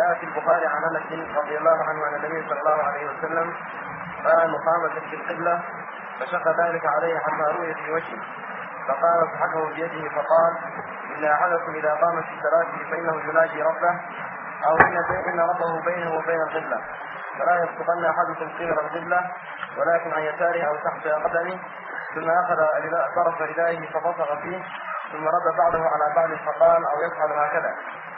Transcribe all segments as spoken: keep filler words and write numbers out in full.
جاء في البخاري عن انس رضي الله عنه عن النبي صلى الله عليه وسلم قال مقامة في القبلة فشق ذلك عليه حتى رؤي في وجهه فقال اصحبه بيده فقال إن أحدكم إذا قام في الصلاة فإنه يناجي ربه أو إن ربه بينه وبين القبلة فلا يسقطن أحدكم قبل القبلة ولكن عن يساره أو تحت قدمه ثم أخذ طرف ردائه فبصق فيه ثم رد بعضه على بعض فقال أو يفعل هكذا.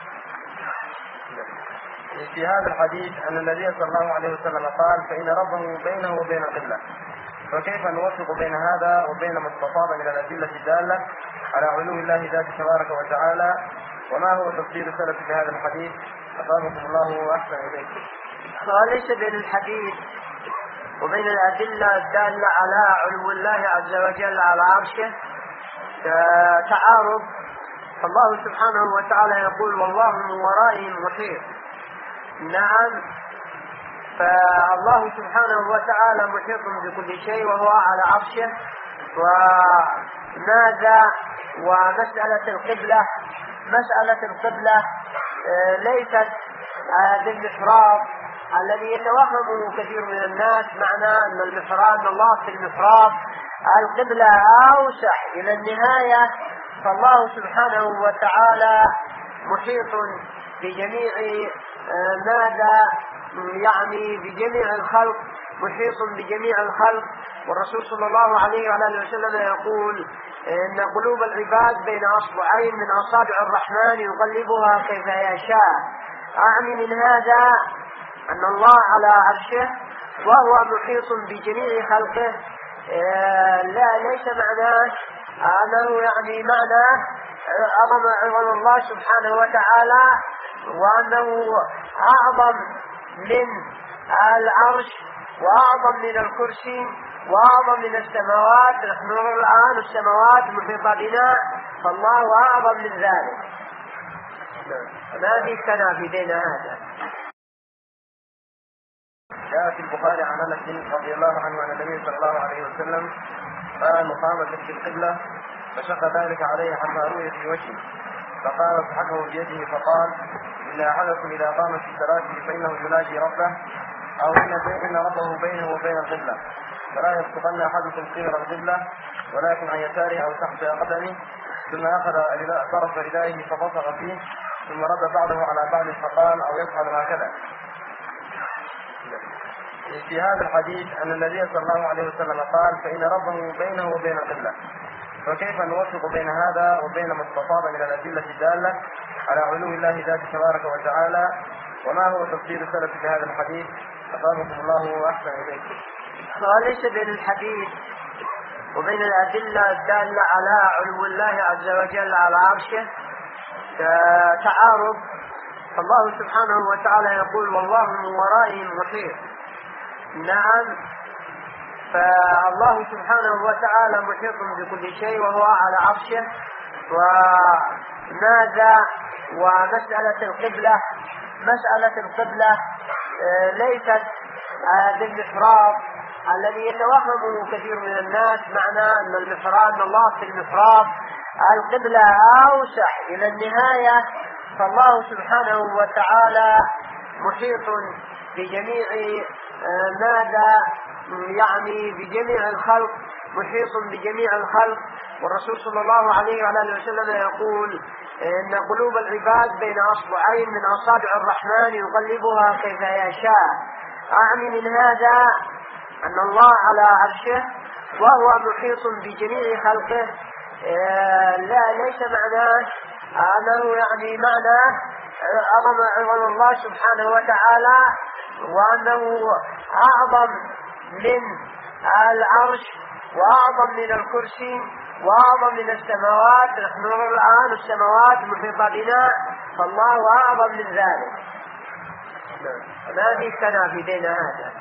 في هذا الحديث أن النبي صلى الله عليه وسلم قال فإن ربه بينه وبين القبلة، فكيف نوفق بين هذا وبين ما استفاض من الأدلة الدالة على علو الله ذاته تبارك وتعالى؟ وما هو تفسير السلف في هذا الحديث؟ أثابكم الله وأحسن إليكم. وليس بين الحديث وبين الأدلة الدالة على علو الله عز وجل على عرشه تعارض، فالله سبحانه وتعالى يقول والله من ورائهم محيط. نعم، فالله سبحانه وتعالى محيط بكل شيء وهو على عرشه. وماذا ومسألة القبلة، مسألة القبلة ليست بالمحراب الذي يتوهمه كثير من الناس، معنى أن المحراب أن الله في المحراب القبلة أوسع إلى النهاية. فالله سبحانه وتعالى محيط بجميع ماذا يعني بجميع الخلق، محيط بجميع الخلق. والرسول صلى الله عليه وآله وسلم يقول إن قلوب العباد بين أصبعين من أصابع الرحمن يقلبها كيف يشاء. أعني من هذا أن الله على عرشه وهو محيط بجميع خلقه. لا ليس معناه أنه يعني معناه عظم عظم الله سبحانه وتعالى وأنه أعظم من العرش وأعظم من الكرسي وأعظم من السماوات. نحن نرى الآن السماوات محيطة بنا، فالله أعظم من ذلك. ما في تنافي بين هذا. جاء في البخاري عن انس رضي الله عنه عن النبي صلى الله عليه وسلم قال مقامة في القبلة فشق ذلك عليه حتى رؤي في وجهه فقال اصحبه بيده فقال إن أحدكم إذا قام في الصلاة فإنه يناجي ربه أو إن ربه بينه وبين القبلة فلا يسقطن أحدكم قبل القبلة ولكن عن يساره أو تحت قدمه ثم أخذ طرف ردائه فبصق فيه ثم رد بعضه على بعض فقال أو يفعل هكذا. في هذا الحديث أن النبي صلى الله عليه وسلم قال فإن ربه بينه وبين القبلة، فكيف نوفق بين هذا وبين ما استفاض من الأدلة الدالة على علو الله ذاته تبارك وتعالى؟ وما هو تفسير السلف في هذا الحديث؟ أثابكم الله وأحسن إليكم. وليس بين الحديث وبين الأدلة الدالة على علو الله عز وجل على عرشه تعارض، فالله سبحانه وتعالى يقول والله من ورائهم محيط. نعم، فالله سبحانه وتعالى محيط بكل شيء وهو على عرشه. وماذا ومسألة القبلة، مسألة القبلة ليست بالمحراب الذي يتوهمه كثير من الناس، معنى أن المحراب أن الله في المحراب القبلة أوسع إلى النهاية. فالله سبحانه وتعالى محيط بجميع ماذا يعني بجميع الخلق، محيط بجميع الخلق. والرسول صلى الله عليه وآله وسلم يقول إن قلوب العباد بين أصبعين من أصابع الرحمن يقلبها كيف يشاء. أعني من هذا أن الله على عرشه وهو محيط بجميع خلقه. لا ليس معناه أنه يعني معناه عظم عظم الله سبحانه وتعالى وأنه أعظم من العرش وأعظم من الكرسي وأعظم من السماوات. نحن نرى الآن السماوات محيطة بنا، فالله أعظم من ذلك. ما في تنافي بين هذا.